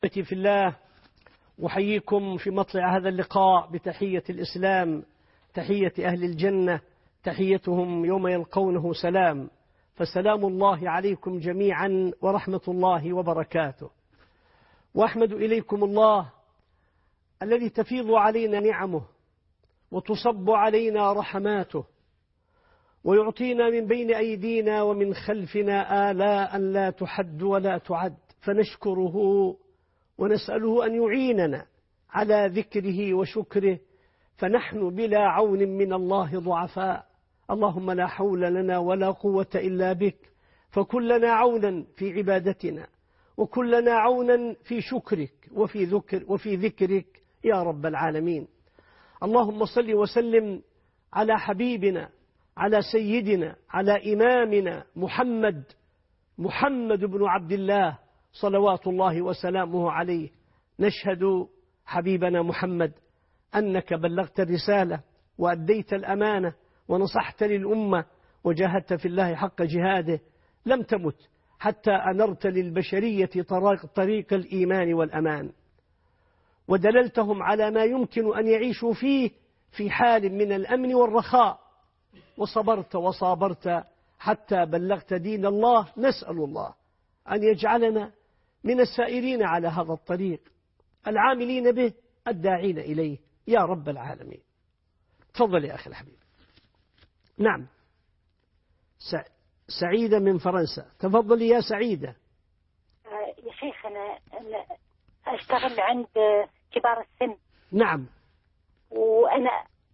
أحبتي في الله، أحييكم في مطلع هذا اللقاء بتحية الإسلام، تحية أهل الجنة، تحيتهم يوم يلقونه سلام، فسلام الله عليكم جميعا ورحمة الله وبركاته. وأحمد إليكم الله الذي تفيض علينا نعمه وتصب علينا رحماته ويعطينا من بين أيدينا ومن خلفنا آلاء لا تحد ولا تعد، فنشكره ونسأله أن يعيننا على ذكره وشكره، فنحن بلا عون من الله ضعفاء. اللهم لا حول لنا ولا قوة إلا بك، فكلنا عونا في عبادتنا وكلنا عونا في شكرك وفي ذكرك يا رب العالمين. اللهم صل وسلم على حبيبنا، على سيدنا، على إمامنا محمد بن عبد الله صلوات الله وسلامه عليه. نشهد حبيبنا محمد أنك بلغت الرسالة وأديت الأمانة ونصحت للأمة وجاهدت في الله حق جهاده، لم تمت حتى أنرت للبشرية طريق الإيمان والأمان، ودللتهم على ما يمكن أن يعيشوا فيه في حال من الأمن والرخاء، وصبرت وصابرت حتى بلغت دين الله. نسأل الله أن يجعلنا من السائرين على هذا الطريق العاملين به الداعين إليه يا رب العالمين. تفضل يا أخي الحبيب. نعم، سعيدة من فرنسا، تفضلي يا سعيدة. يا شيخ أنا أشتغل عند كبار السن. نعم. وأنا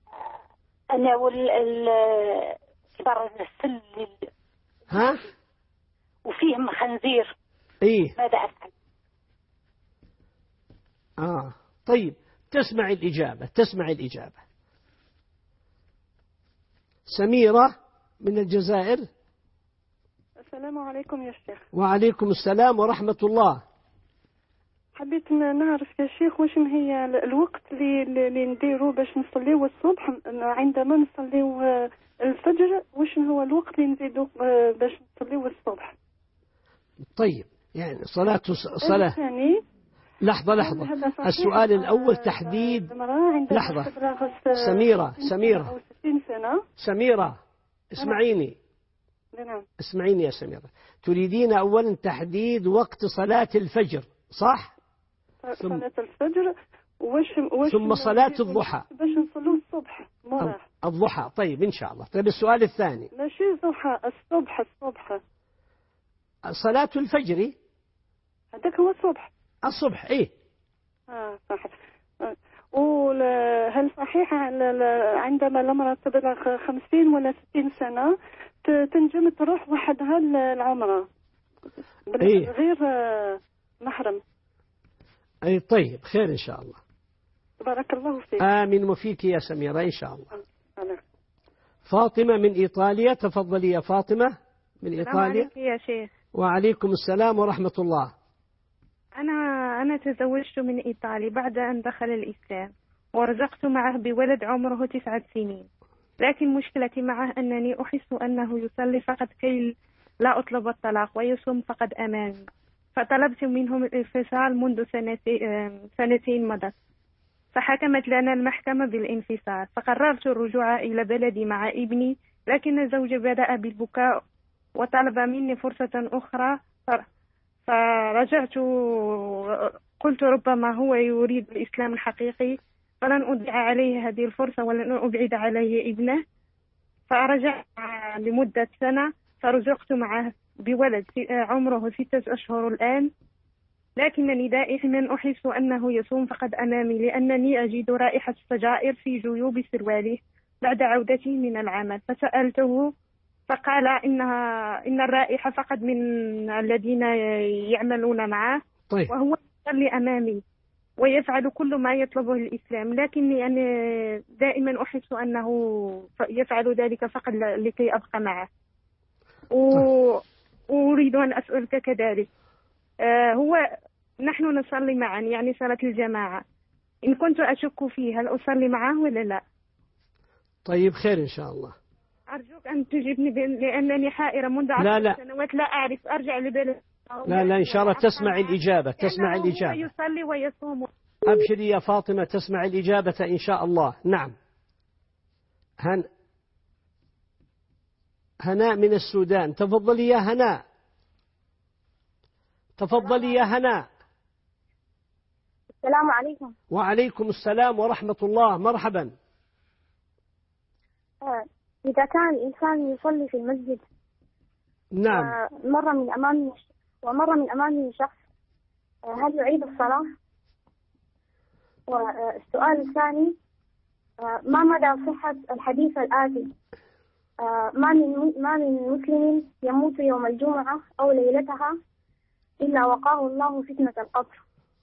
كبار السن ها؟ وفيهم خنزير. إيه؟ ماذا أفعل؟ طيب، تسمع الإجابة. سميرة من الجزائر. السلام عليكم يا شيخ. وعليكم السلام ورحمة الله. حبيت نعرف يا شيخ واش هي الوقت اللي نديرو باش نصليو الصبح عندما نصليو الفجر، واش هو الوقت اللي نزيدو باش نصليو الصبح؟ طيب، يعني صلاة الثاني. لحظة السؤال الأول تحديد. لحظة سميرة 60 سنة. سميرة اسمعيني. نعم. اسمعيني يا سميرة، تريدين أولا تحديد وقت صلاة الفجر صح؟ صلاة الفجر ثم صلاة الضحى باش نصلوا الصبح مرة. الضحى. طيب إن شاء الله. طيب السؤال الثاني. ماشي ضحى، الصبح. صلاة الفجر هذاك هو الصبح. إيه. صح. وهل صحيح عندما المرأة تبلغ 50 ولا 60 سنة تنجم تروح وحدها العمرة إيه؟ غير محرم. أي طيب، خير إن شاء الله. بارك الله فيك. آمين وفيك يا سميرة إن شاء الله. فاطمة من إيطاليا، تفضلي يا فاطمة من إيطاليا. السلام عليكم يا شيخ. وعليكم السلام ورحمة الله. أنا تزوجت من إيطالي بعد أن دخل الإسلام، ورزقت معه بولد عمره 9 سنين، لكن مشكلتي معه أنني أحس أنه يصلي فقط كي لا أطلب الطلاق، ويصوم فقط أمامي، فطلبت منهم الانفصال منذ سنتين مضت، فحكمت لنا المحكمة بالانفصال، فقررت الرجوع إلى بلدي مع ابني، لكن الزوج بدأ بالبكاء وطلب مني فرصة أخرى، فرجعت قلت ربما هو يريد الإسلام الحقيقي، فلن أضيع عليه هذه الفرصة ولن أبعد عليه ابنه، فرجع لمدة سنة، فرزقت معه بولد عمره 6 أشهر الآن، لكنني دائما أحس أنه يصوم فقط أمامي، لأنني أجد رائحة السجائر في جيوب سروالي بعد عودته من العمل، فسألته فقال إن الرائحة فقط من الذين يعملون معه. طيب. وهو يصلي أمامي ويفعل كل ما يطلبه الإسلام، لكني أنا دائما أحس أنه يفعل ذلك فقط لكي أبقى معه. وأريد أن أسألك كذلك، نحن نصلي معا يعني صلاة الجماعة، إن كنت أشك فيه هل أصلي معه ولا لا؟ طيب خير إن شاء الله. أرجوك أن تجيبني لأنني حائرة منذ 10 سنوات لا أعرف أرجع لبلد لا لا، إن شاء الله تسمع الإجابة، تسمع هو الإجابة. يصلي ويصوم. أبشري يا فاطمة، تسمع الإجابة إن شاء الله. نعم. هناء من السودان، تفضلي يا هناء، تفضلي يا هناء. السلام عليكم. وعليكم السلام ورحمة الله، مرحبا. إذا كان الإنسان يصلي في المسجد، نعم، ومر من أمامه شخص، هل يعيد الصلاة؟ والسؤال الثاني، ما مدى صحة الحديث الآتي: ما من مسلم يموت يوم الجمعة أو ليلتها إلا وقاه الله فتنة القبر.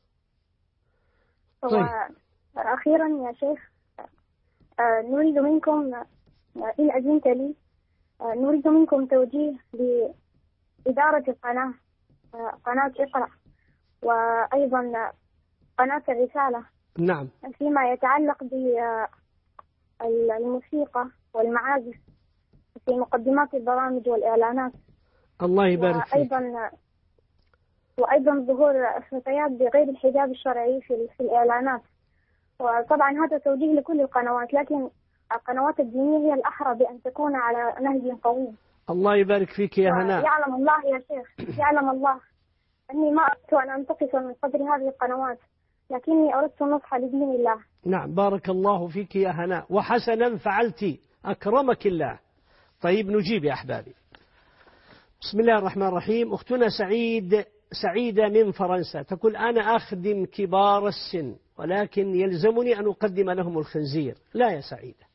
طيب. أخيرا يا شيخ، نريد منكم إن أذنت لي، نريد منكم توجيه لإدارة القناة، قناة اقرأ، وأيضا قناة الرسالة، نعم، فيما يتعلق بالموسيقى والمعازف في مقدمات البرامج والإعلانات. الله يبارك فيك. وأيضا ظهور الفتيات بغير الحجاب الشرعي في الإعلانات. وطبعا هذا توجيه لكل القنوات، لكن القنوات الدينية هي الأحرى بأن تكون على نهج قويم. الله يبارك فيك يا هناء. يعلم الله يا شيخ، يعلم الله أني ما أردت أن أنتقص من قدر هذه القنوات، لكني أردت النصح لدين الله. نعم، بارك الله فيك يا هناء، وحسنا فعلت، أكرمك الله. طيب نجيب يا أحبابي. بسم الله الرحمن الرحيم. أختنا سعيدة من فرنسا تقول: أنا أخدم كبار السن ولكن يلزمني أن أقدم لهم الخنزير. لا يا سعيدة،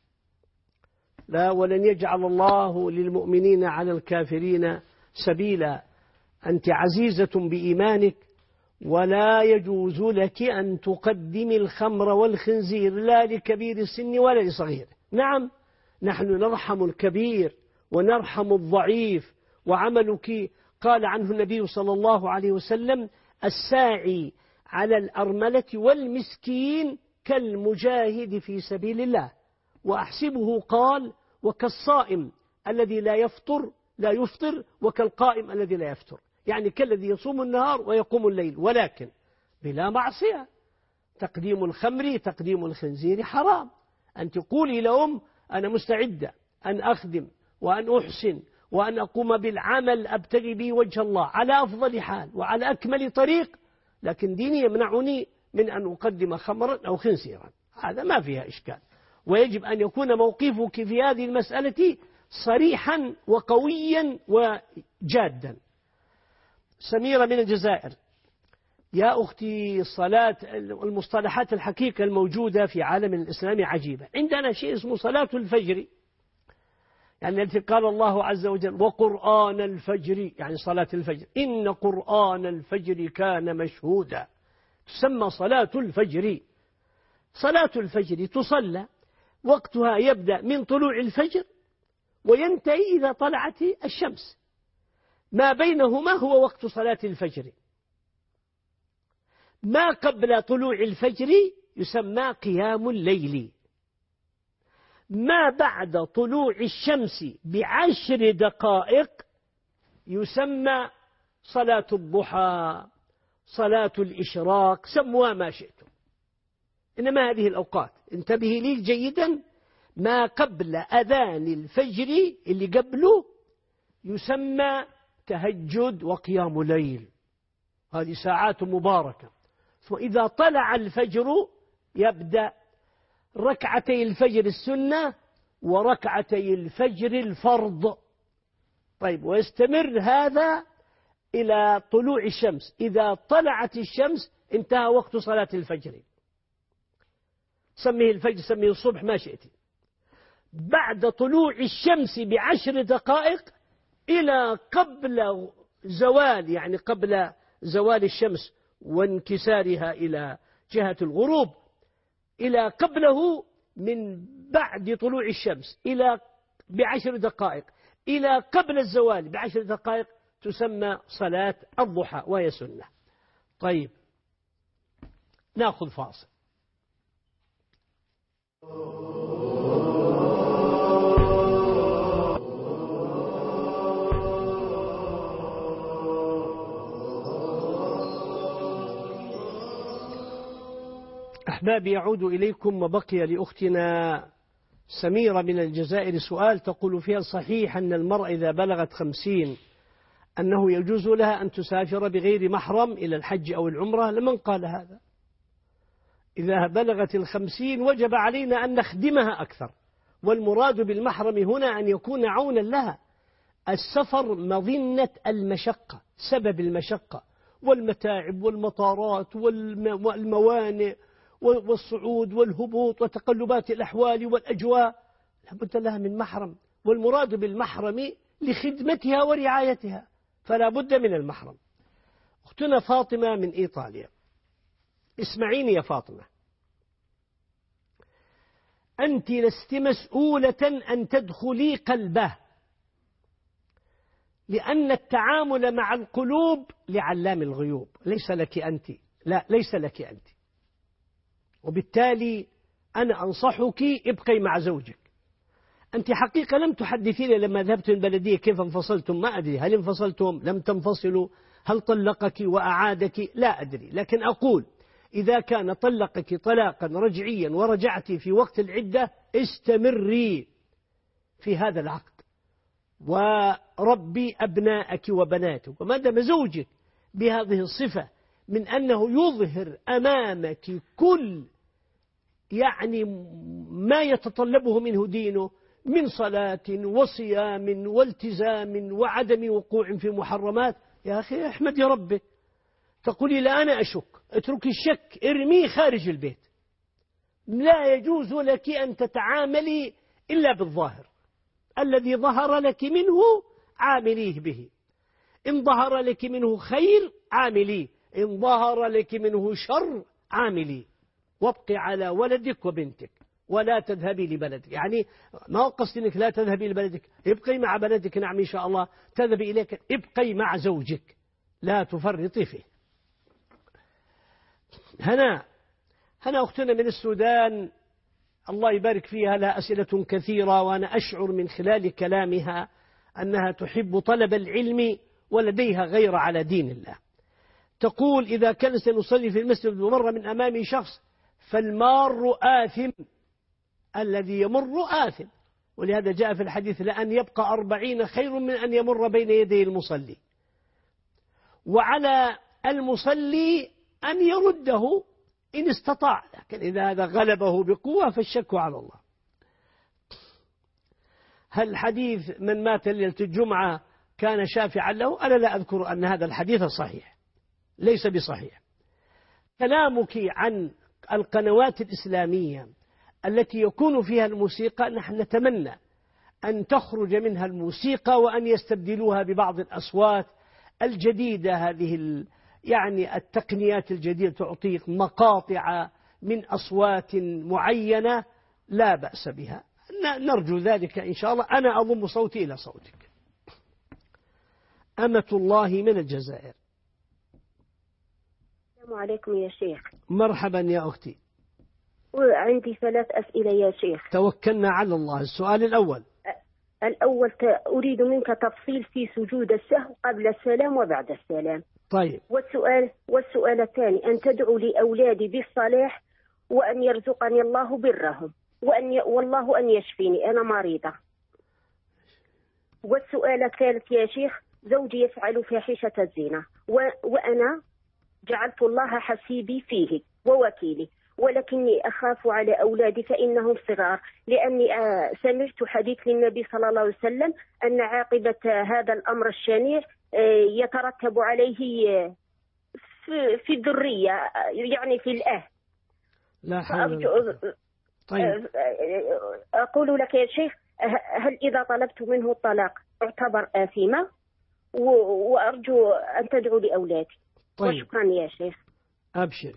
لا، ولن يجعل الله للمؤمنين على الكافرين سبيلا. أنت عزيزة بإيمانك، ولا يجوز لك أن تقدمي الخمر والخنزير لا لكبير السن ولا لصغير. نعم، نحن نرحم الكبير ونرحم الضعيف، وعملك قال عنه النبي صلى الله عليه وسلم: الساعي على الأرملة والمسكين كالمجاهد في سبيل الله. وأحسبه قال: وكالصائم الذي لا يفطر وكالقائم الذي لا يفطر، يعني كالذي يصوم النهار ويقوم الليل، ولكن بلا معصية. تقديم الخمر، تقديم الخنزير حرام. أن تقولي لهم: أنا مستعدة أن أخدم وأن أحسن وأن أقوم بالعمل أبتغي به وجه الله على أفضل حال وعلى أكمل طريق، لكن ديني يمنعني من أن أقدم خمرا أو خنزيرا. هذا ما فيها إشكال، ويجب أن يكون موقفك في هذه المسألة صريحا وقويا وجادا. سميرة من الجزائر: يا أختي، صلاة المصطلحات الحقيقة الموجودة في عالم الإسلام عجيبة. عندنا شيء اسمه صلاة الفجر، يعني التي قال الله عز وجل: وقرآن الفجر، يعني صلاة الفجر، إن قرآن الفجر كان مشهودا، تسمى صلاة الفجر. صلاة الفجر تصلى، وقتها يبدأ من طلوع الفجر وينتهي إذا طلعت الشمس، ما بينهما هو وقت صلاة الفجر. ما قبل طلوع الفجر يسمى قيام الليل، ما بعد طلوع الشمس ب10 دقائق يسمى صلاة الضحى، صلاة الإشراق، سموها ما شئتم، إنما هذه الأوقات انتبهي لي جيدا. ما قبل أذان الفجر اللي قبله يسمى تهجد وقيام ليل، هذه ساعات مباركة. وإذا طلع الفجر يبدأ ركعتي الفجر السنة وركعتي الفجر الفرض. طيب، ويستمر هذا إلى طلوع الشمس. إذا طلعت الشمس انتهى وقت صلاة الفجر، سميه الفجر، سميه الصبح، ما شئت. بعد طلوع الشمس ب10 دقائق إلى قبل زوال، يعني قبل زوال الشمس وانكسارها إلى جهة الغروب، إلى قبله من بعد طلوع الشمس إلى ب10 دقائق إلى قبل الزوال ب10 دقائق تسمى صلاة الضحى، وهي سنة. طيب، نأخذ فاصل. أحبابي، يعود إليكم وبقي لأختنا سميرة من الجزائر سؤال تقول فيها: صحيح أن المرأة إذا بلغت 50 أنه يجوز لها أن تسافر بغير محرم إلى الحج أو العمرة؟ لمن قال هذا؟ إذا بلغت 50 وجب علينا أن نخدمها أكثر، والمراد بالمحرم هنا أن يكون عونا لها. السفر مظنة المشقة، سبب المشقة والمتاعب والمطارات والموانئ والصعود والهبوط وتقلبات الأحوال والأجواء، لابد لها من محرم، والمراد بالمحرم لخدمتها ورعايتها، فلا بد من المحرم. أختنا فاطمة من إيطاليا، اسمعيني يا فاطمة، أنت لست مسؤولة أن تدخلي قلبه، لأن التعامل مع القلوب لعلام الغيوب، ليس لك أنت، لا ليس لك أنت. وبالتالي أنا أنصحك ابقي مع زوجك. أنت حقيقة لم تحدثيني لما ذهبت البلدية كيف انفصلتم، ما أدري هل انفصلتم لم تنفصلوا، هل طلقك وأعادك، لا أدري، لكن أقول إذا كان طلقك طلاقا رجعيا ورجعت في وقت العدة استمري في هذا العقد وربي أبناءك وبناتك. وما دام زوجك بهذه الصفة من أنه يظهر أمامك كل ما يتطلبه منه دينه من صلاة وصيام والتزام وعدم وقوع في محرمات، يا أخي احمد يا ربك. تقولي لا أنا أشك، اتركي الشك، ارميه خارج البيت. لا يجوز لك أن تتعاملي إلا بالظاهر، الذي ظهر لك منه عامليه به، إن ظهر لك منه خير عامليه، إن ظهر لك منه شر عامليه، وابقي على ولدك وبنتك ولا تذهبي لبلدك. يعني ما قصد أنك لا تذهبي لبلدك، ابقي مع بلدك، نعم إن شاء الله تذهبي إليك، ابقي مع زوجك لا تفرطي فيه. هنا أختنا من السودان الله يبارك فيها، لها أسئلة كثيرة، وأنا أشعر من خلال كلامها أنها تحب طلب العلم ولديها غير على دين الله. تقول: إذا كان سنصلي في المسجد ومر من أمامي شخص فالمار آثم، الذي يمر آثم، ولهذا جاء في الحديث: لأن يبقى 40 خير من أن يمر بين يدي المصلي، وعلى المصلي أن يرده إن استطاع، لكن إذا هذا غلبه بقوة فالشك على الله. هل حديث من مات ليلة الجمعة كان شافعا له؟ أنا لا أذكر أن هذا الحديث صحيح، ليس بصحيح. كلامك عن القنوات الإسلامية التي يكون فيها الموسيقى، نحن نتمنى أن تخرج منها الموسيقى وأن يستبدلوها ببعض الأصوات الجديدة، هذه التقنيات الجديدة تعطيك مقاطع من أصوات معينة لا بأس بها، نرجو ذلك إن شاء الله. أنا أضم صوتي إلى صوتك. أمة الله من الجزائر. السلام عليكم يا شيخ. مرحبا يا أختي. وعندي 3 أسئلة يا شيخ. توكلنا على الله. السؤال الأول: أريد منك تفصيل في سجود السهو قبل السلام وبعد السلام. طيب. والسؤال الثاني: أن تدعو لأولادي بالصلاح وأن يرزقني الله برهم والله أن يشفيني، أنا مريضة. والسؤال الثالث يا شيخ: زوجي يفعل فاحشة الزنا وأنا جعلت الله حسيبي فيه ووكيلي، ولكني أخاف على أولادي فإنهم صغار، لأني سمعت حديث للنبي صلى الله عليه وسلم أن عاقبة هذا الأمر الشنيع يترتب عليه في الذرية، يعني في الأهل. لا حول. طيب. أقول لك يا شيخ: هل إذا طلبت منه الطلاق اعتبر آثمة؟ وأرجو أن تدعو لأولادي. طيب. وشكرا يا شيخ. أبشر.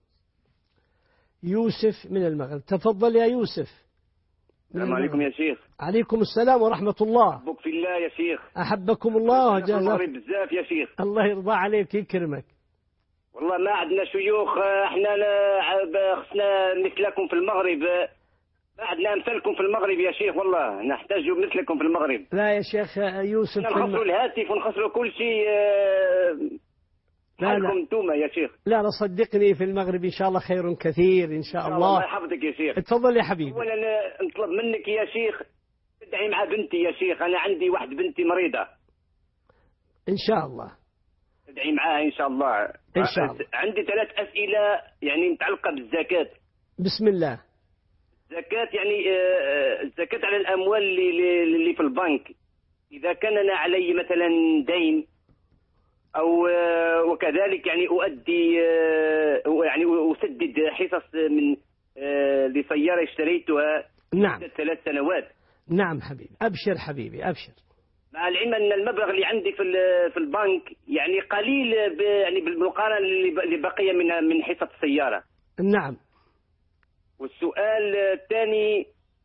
يوسف من المغرب، تفضل يا يوسف. السلام عليكم يا شيخ. عليكم السلام ورحمة الله. أحبك في الله يا شيخ. أحبكم الله. في المغرب بزاف يا شيخ. الله يرضى عليك يكرمك. والله ما عندنا شيوخ، احنا خصنا مثلكم في المغرب، ما عندنا امثالكم في المغرب يا شيخ، والله نحتاج مثلكم في المغرب. لا يا شيخ يوسف، نخسروا الهاتف ونخسروا كل شيء، حالكم انتم يا شيخ؟ لا صدقني في المغرب إن شاء الله خير كثير إن شاء الله. الله يحفظك يا شيخ. اتفضل يا حبيبي. أولا نطلب منك يا شيخ تدعي مع بنتي يا شيخ، أنا عندي واحد بنتي مريضة. إن شاء الله تدعي معاها إن شاء الله. إن شاء الله. عندي 3 أسئلة يعني متعلقة بالزكاة. بسم الله. زكاة يعني الزكاة على الأموال اللي في البنك، إذا كان أنا علي مثلا دين أو وكذلك يعني أؤدي يعني أسدد حصص من لسيارة اشتريتها. نعم. 3 سنوات. نعم حبيبي، أبشر حبيبي أبشر. مع العلم أن المبلغ اللي عندي في البنك يعني قليل يعني بالمقارنة اللي بقي من حصة السيارة. نعم. والسؤال الثاني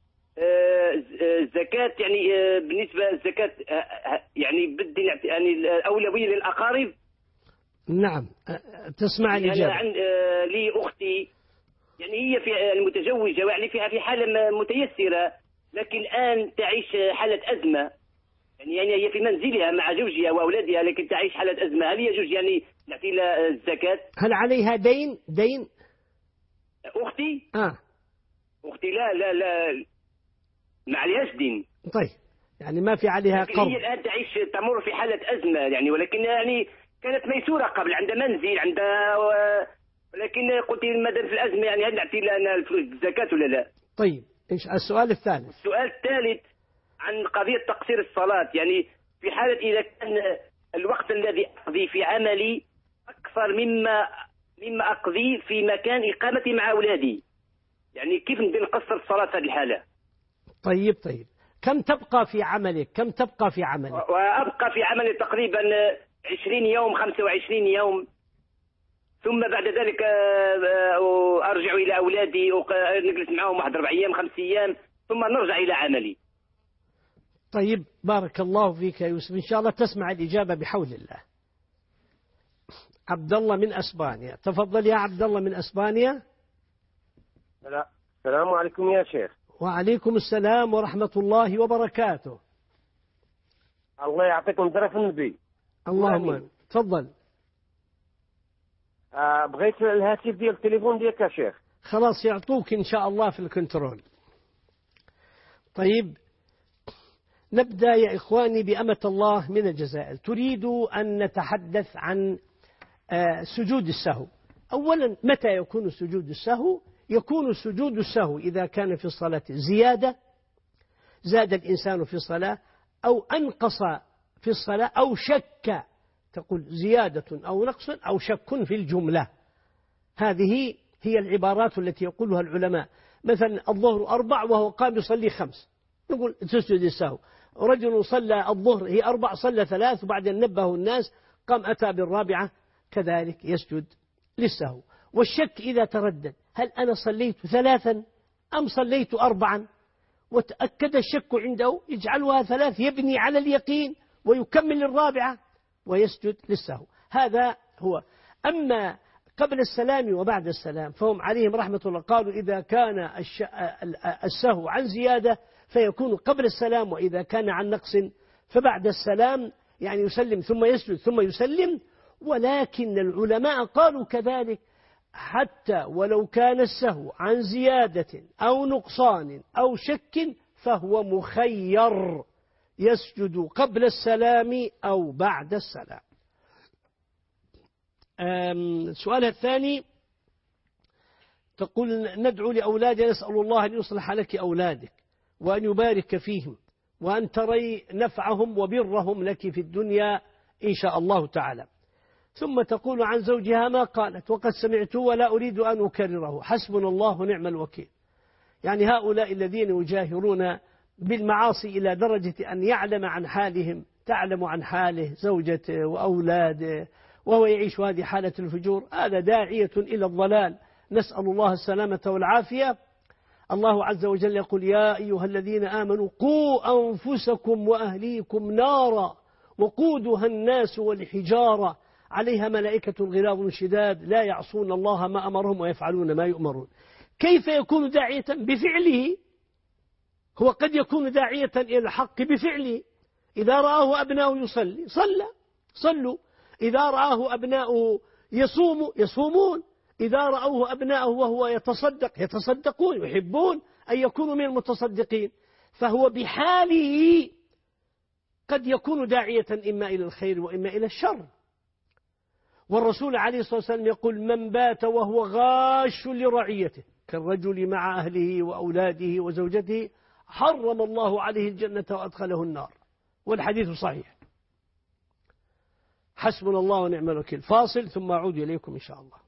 الزكاة يعني بالنسبة الزكاة يعني بدي يعني الأولوية للأقارب. نعم تسمع الإجابة. يعني لي أختي يعني هي في المتزوجة يعني فيها في حالة متيسرة، لكن الآن تعيش حالة أزمة، يعني هي في منزلها مع زوجها وأولادها لكن تعيش حالة أزمة. هل يجوز يعني نعطي لها الزكاة؟ هل عليها دين؟ أختي؟ أختي لا ما عليهاش دين. طيب يعني ما في عليها قرض. هي الآن تمر في حالة أزمة يعني، ولكن يعني كانت ميسورة قبل، عندها منزل عندها ولكن قلت ما دام في الأزمة يعني هل نعطي لها الفلوس الزكاة ولا لا؟ طيب السؤال الثالث. السؤال الثالث عن قضية تقصير الصلاة، يعني في حالة إذا كان الوقت الذي أقضي في عملي أكثر مما أقضي في مكان إقامتي مع أولادي، يعني كيف نقصر الصلاة في هذه الحالة؟ طيب كم تبقى في عملك؟ وأبقى في عملي تقريبا 20 يوم 25 يوم، ثم بعد ذلك أرجع إلى أولادي ونجلس معهم 4 أيام 5 أيام ثم نرجع إلى عملي. طيب بارك الله فيك يا يوسف، إن شاء الله تسمع الإجابة بحول الله. عبد الله من أسبانيا، تفضل يا عبد الله من أسبانيا. السلام عليكم يا شيخ. وعليكم السلام ورحمة الله وبركاته. الله يعطيكم درف النبي. اللهم تفضل. بغيت الهاتف ديال التليفون ديالك يا شيخ. خلاص يعطوك إن شاء الله في الكنترول. طيب نبدأ يا إخواني بأمة الله من الجزائر، تريد أن نتحدث عن سجود السهو. أولا متى يكون سجود السهو؟ يكون سجود السهو إذا كان في الصلاة زاد الإنسان في الصلاة أو أنقص في الصلاة أو شك، تقول زيادة أو نقص أو شك في الجملة. هذه هي العبارات التي يقولها العلماء. مثلا الظهر 4 وهو قام يصلي 5، نقول تسجد السهو. رجل صلى الظهر هي 4 صلى 3 وبعدين نبه الناس قام أتى بالرابعة، كذلك يسجد للسهو. والشك إذا تردد، هل أنا صليت 3 أم صليت 4؟ وتأكد الشك عنده يجعلها 3، يبني على اليقين ويكمل الرابعة ويسجد للسهو. هذا هو. أما قبل السلام وبعد السلام فهم عليهم رحمة الله قالوا إذا كان السهو عن زيادة فيكون قبل السلام، وإذا كان عن نقص فبعد السلام، يعني يسلم ثم يسجد ثم يسلم. ولكن العلماء قالوا كذلك حتى ولو كان السهو عن زيادة أو نقصان أو شك فهو مخير، يسجد قبل السلام أو بعد السلام. السؤال الثاني تقول ندعو لأولادنا، نسأل الله أن يصلح لك أولادك وأن يبارك فيهم وأن تري نفعهم وبرهم لك في الدنيا إن شاء الله تعالى. ثم تقول عن زوجها ما قالت وقد سمعت ولا أريد أن أكرره، حسبنا الله ونعم الوكيل. يعني هؤلاء الذين يجاهرون بالمعاصي إلى درجة أن يعلم عن حالهم، تعلم عن حاله زوجته وأولاده وهو يعيش هذه حالة الفجور، هذا داعية إلى الضلال، نسأل الله السلامة والعافية. الله عز وجل يقول يا أيها الذين آمنوا قوا أنفسكم وأهليكم نارا وقودها الناس والحجارة عليها ملائكة غلاظ شداد لا يعصون الله ما أمرهم ويفعلون ما يؤمرون. كيف يكون داعية؟ بفعله. هو قد يكون داعية إلى الحق بفعله، إذا رآه أبناه يصلي صلوا، إذا رآه أبناؤه يصومون، إذا رأوه أبناؤه وهو يتصدقون، يحبون أن يكونوا من المتصدقين. فهو بحاله قد يكون داعية إما إلى الخير وإما إلى الشر. والرسول عليه الصلاة والسلام يقول: من بات وهو غاش لرعيته كالرجل مع أهله وأولاده وزوجته حرم الله عليه الجنة وأدخله النار. والحديث صحيح. حسبنا الله ونعم الوكيل. فاصل ثم أعود إليكم إن شاء الله.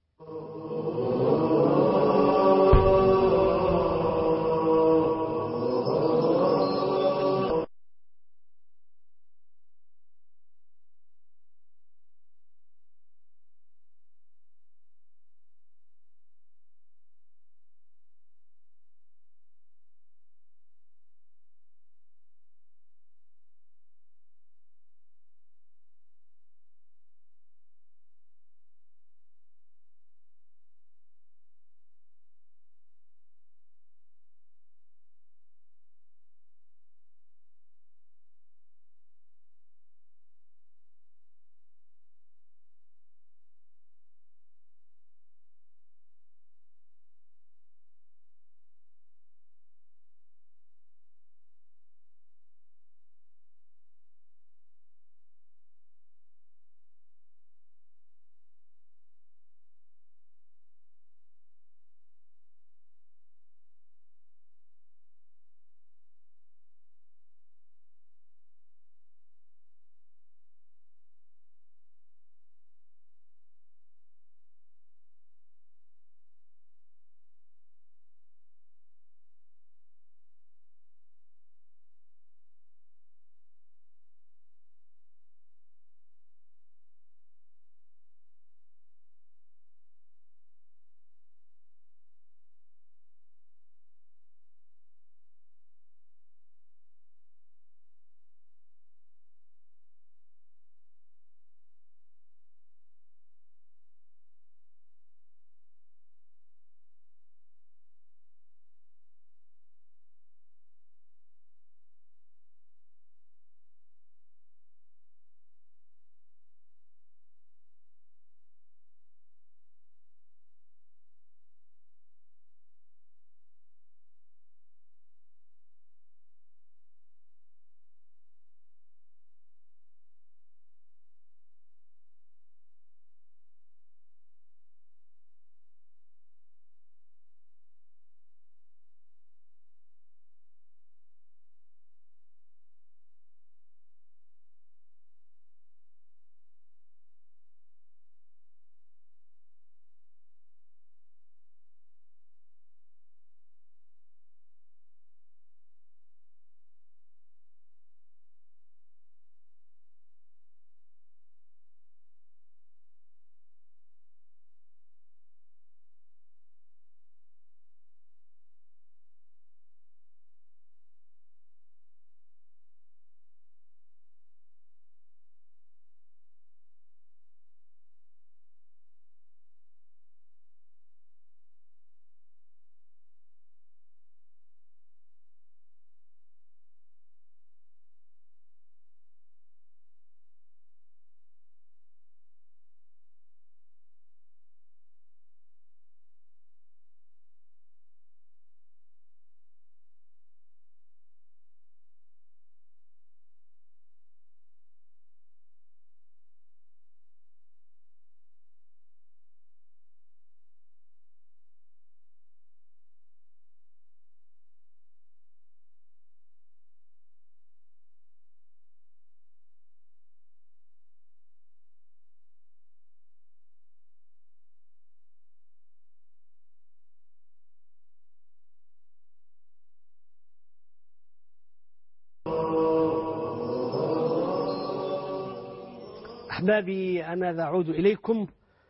أحبابي، أنا أعود إليكم.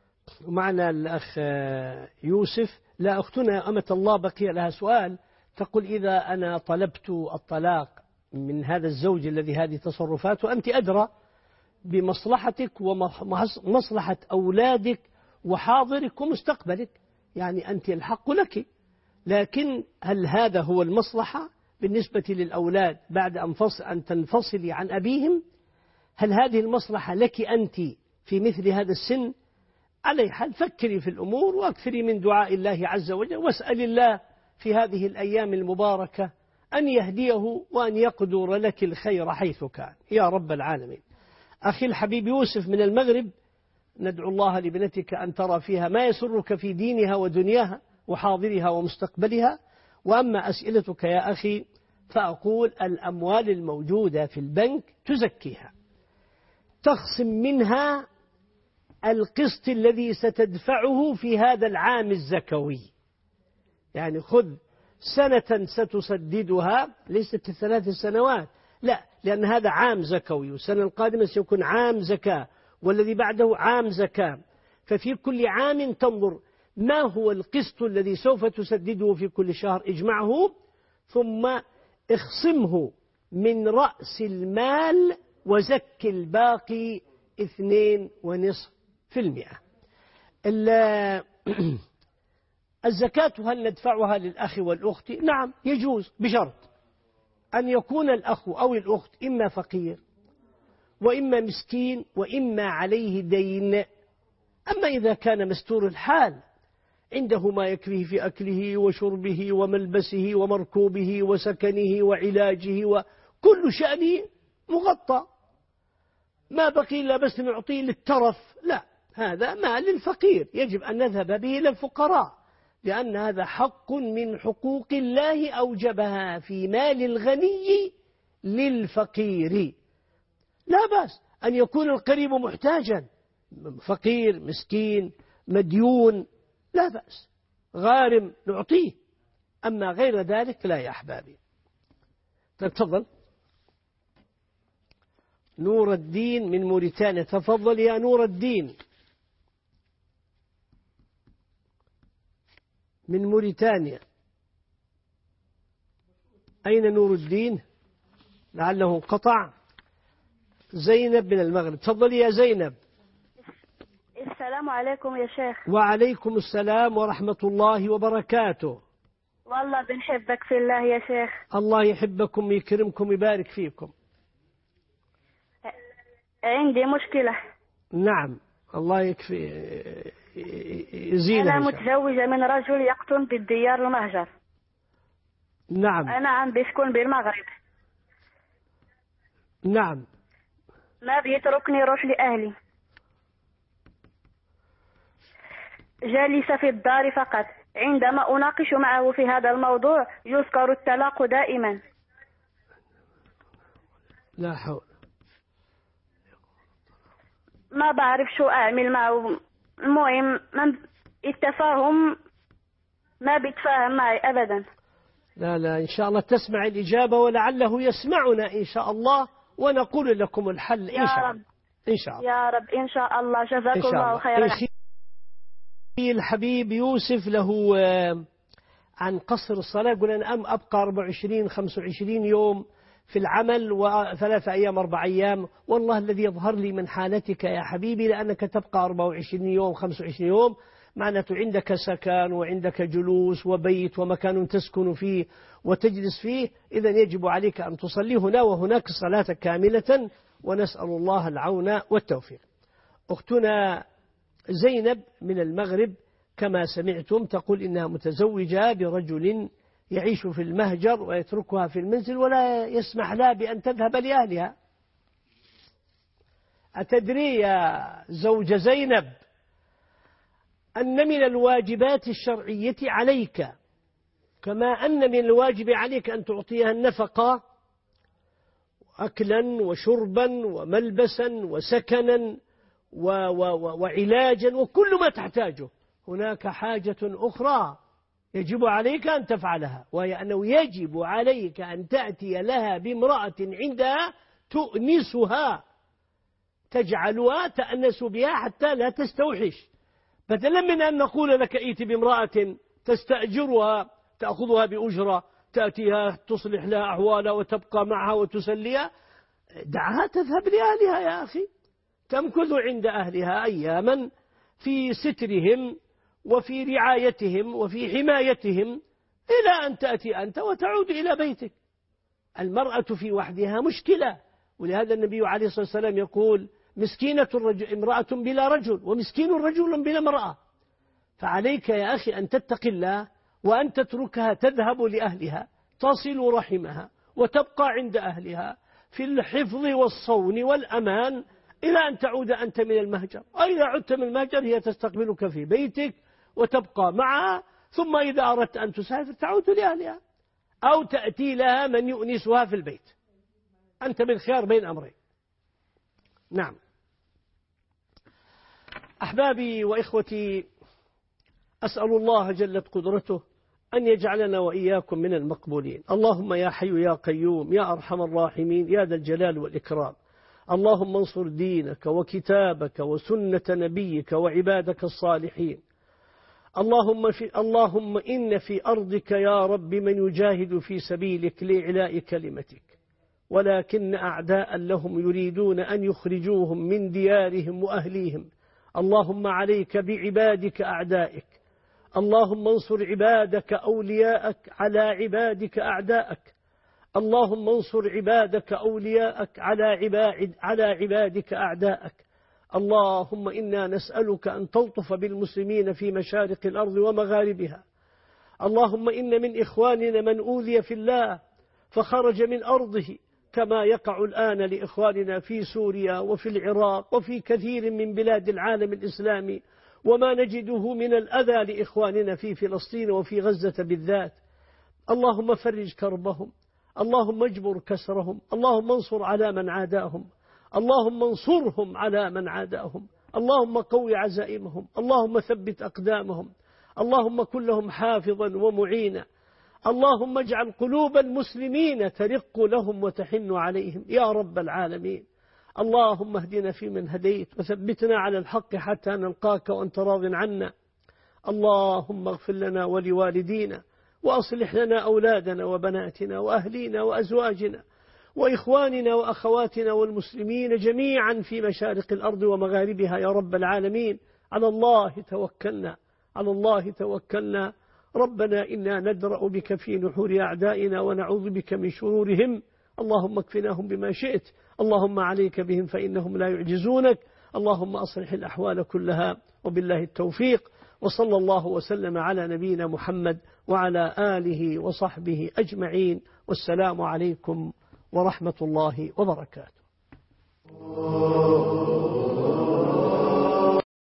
ومعنا الأخ يوسف. لا، أختنا أمة الله بقي لها سؤال، تقول: إذا أنا طلبت الطلاق من هذا الزوج الذي هذه تصرفاته، وأنت أدرى بمصلحتك ومصلحة أولادك وحاضرك ومستقبلك، يعني أنت الحق لك، لكن هل هذا هو المصلحة بالنسبة للأولاد بعد أن تنفصلي عن أبيهم؟ هل هذه المصلحة لك أنت في مثل هذا السن. على حال فكري في الأمور وأكثري من دعاء الله عز وجل، واسأل الله في هذه الأيام المباركة أن يهديه وأن يقدر لك الخير حيث كان يا رب العالمين. أخي الحبيب يوسف من المغرب، ندعو الله لابنتك أن ترى فيها ما يسرك في دينها ودنياها وحاضرها ومستقبلها. وأما أسئلتك يا أخي فأقول الأموال الموجودة في البنك تزكيها، تخصم منها القسط الذي ستدفعه في هذا العام الزكوي، يعني خذ سنة ستسددها، ليست 3 سنوات، لا، لأن هذا عام زكوي، والسنة القادمة سيكون عام زكاة، والذي بعده عام زكاة، ففي كل عام تنظر ما هو القسط الذي سوف تسدده في كل شهر، اجمعه ثم اخصمه من رأس المال وزك الباقي 2.5%. الزكاة هل ندفعها للأخ والأخت؟ نعم يجوز، بشرط أن يكون الأخ أو الأخت إما فقير وإما مسكين وإما عليه دين. أما إذا كان مستور الحال عنده ما يكفيه في أكله وشربه وملبسه ومركوبه وسكنه وعلاجه وكل شأنه مغطى، ما بقي إلا بس نعطيه للترف، لا، هذا مال للفقير يجب أن نذهب به للفقراء، لأن هذا حق من حقوق الله أوجبها في مال الغني للفقير. لا بأس أن يكون القريب محتاجا، فقير مسكين مديون، لا بأس، غارم نعطيه، أما غير ذلك لا يا أحبابي. تفضل نور الدين من موريتانيا، تفضل يا نور الدين من موريتانيا. أين نور الدين؟ لعله انقطع. زينب من المغرب، تفضلي يا زينب. السلام عليكم يا شيخ. وعليكم السلام ورحمة الله وبركاته. والله بنحبك في الله يا شيخ. الله يحبكم ويكرمكم ويبارك فيكم. عندي مشكلة. نعم الله يكفي يزينها. أنا متزوجة من رجل يقطن بالديار المهجر. نعم. أنا عم بسكن بالمغرب. نعم. ما بيتركني روح لأهلي. جالسة في الدار فقط. عندما أناقش معه في هذا الموضوع يذكر الطلاق دائما. لا حول. ما بعرف شو أعمل معه. المهم التفاهم ما بيتفاهم معي أبدا. لا إن شاء الله تسمع الإجابة ولعله يسمعنا إن شاء الله ونقول لكم الحل إن شاء الله. إن شاء الله يا رب إن شاء الله. جزاكم الله خيرا. الحبيب يوسف له عن قصر الصلاة، يقول أنا أبقى 24-25 يوم في العمل و3 أيام 4 أيام. والله الذي يظهر لي من حالتك يا حبيبي لأنك تبقى 24 يوم 25 يوم معناته عندك سكن وعندك جلوس وبيت ومكان تسكن فيه وتجلس فيه، إذا يجب عليك أن تصلي هنا وهناك الصلاة كاملة، ونسأل الله العون والتوفيق. أختنا زينب من المغرب كما سمعتم تقول إنها متزوجة برجل يعيش في المهجر ويتركها في المنزل ولا يسمح لها بأن تذهب لأهلها. أتدري يا زوج زينب أن من الواجبات الشرعية عليك كما أن من الواجب عليك أن تعطيها النفقة أكلا وشربا وملبسا وسكنا وعلاجا وكل ما تحتاجه، هناك حاجة أخرى يجب عليك أن تفعلها، وهي أنه يجب عليك أن تأتي لها بامرأة عندها تؤنسها، تجعلها تأنس بها حتى لا تستوحش، بدلا من أن نقول لك ائت بامرأة تستأجرها تأخذها بأجرة تأتيها تصلح لها أحوالها وتبقى معها وتسليها، دعها تذهب لأهلها يا أخي، تمكث عند أهلها أياما في سترهم وفي رعايتهم وفي حمايتهم إلى أن تأتي أنت وتعود إلى بيتك. المرأة في وحدها مشكلة، ولهذا النبي عليه الصلاة والسلام يقول مسكينة امرأة بلا رجل، ومسكين رجل بلا امرأة. فعليك يا أخي أن تتقي الله وأن تتركها تذهب لأهلها، تصل رحمها وتبقى عند أهلها في الحفظ والصون والأمان إلى أن تعود أنت من المهجر. وإذا عدت من المهجر هي تستقبلك في بيتك وتبقى معها، ثم إذا أردت أن تسافر تعود لأهلها أو تأتي لها من يؤنسها في البيت. أنت بالخيار بين أمرين. نعم. أحبابي وإخوتي، أسأل الله جلت قدرته أن يجعلنا وإياكم من المقبولين. اللهم يا حي يا قيوم يا أرحم الراحمين يا ذا الجلال والإكرام، اللهم انصر دينك وكتابك وسنة نبيك وعبادك الصالحين. اللهم إن في أرضك يا رب من يجاهد في سبيلك لإعلاء كلمتك، ولكن أعداء لهم يريدون أن يخرجوهم من ديارهم وأهليهم. اللهم عليك بعبادك أعدائك، اللهم انصر عبادك أولياءك على عبادك أعداءك، اللهم انصر عبادك أولياءك على عبادك أعداءك. اللهم إنا نسألك أن تلطف بالمسلمين في مشارق الأرض ومغاربها. اللهم إن من إخواننا من أوذي في الله فخرج من أرضه، كما يقع الآن لإخواننا في سوريا وفي العراق وفي كثير من بلاد العالم الإسلامي، وما نجده من الأذى لإخواننا في فلسطين وفي غزة بالذات. اللهم فرج كربهم، اللهم اجبر كسرهم، اللهم انصر على من عاداهم، اللهم انصرهم على من عاداهم، اللهم قوي عزائمهم، اللهم ثبت أقدامهم، اللهم كن لهم حافظا ومعينا. اللهم اجعل قلوب المسلمين ترق لهم وتحن عليهم يا رب العالمين. اللهم اهدنا فيمن هديت وثبتنا على الحق حتى نلقاك وأنت راض عنا. اللهم اغفر لنا ولوالدينا، وأصلح لنا أولادنا وبناتنا وأهلينا وأزواجنا وإخواننا وأخواتنا والمسلمين جميعا في مشارق الأرض ومغاربها يا رب العالمين. على الله توكلنا، على الله توكلنا. ربنا إنا ندرأ بك في نحور أعدائنا ونعوذ بك من شرورهم. اللهم اكفناهم بما شئت، اللهم عليك بهم فإنهم لا يعجزونك. اللهم أصلح الأحوال كلها، وبالله التوفيق. وصلى الله وسلم على نبينا محمد وعلى آله وصحبه أجمعين، والسلام عليكم ورحمة الله وبركاته.